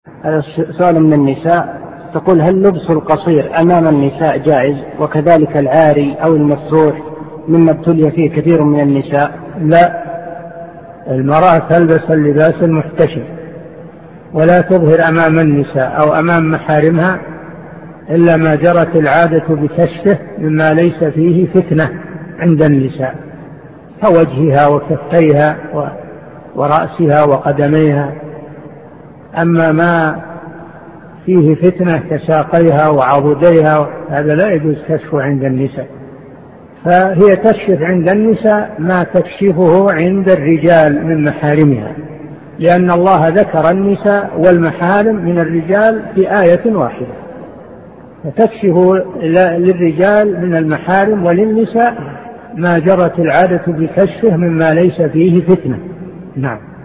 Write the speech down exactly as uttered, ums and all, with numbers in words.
هذا سؤال من النساء، تقول: هل لبس القصير أمام النساء جائز وكذلك العاري أو المفتوح مما ابتلي فيه كثير من النساء؟ لا، المرأة تلبس اللباس المحتشم ولا تظهر أمام النساء أو أمام محارمها إلا ما جرت العادة بكشفه مما ليس فيه فتنة عند النساء، كوجهها وكفيها ورأسها وقدميها. أما ما فيه فتنة كساقيها وعضديها هذا لا يجوز كشفه عند النساء، فهي تكشف عند النساء ما تكشفه عند الرجال من محارمها، لأن الله ذكر النساء والمحارم من الرجال في آية واحدة، فتكشف للرجال من المحارم وللنساء ما جرت العادة بكشفه مما ليس فيه فتنة. نعم.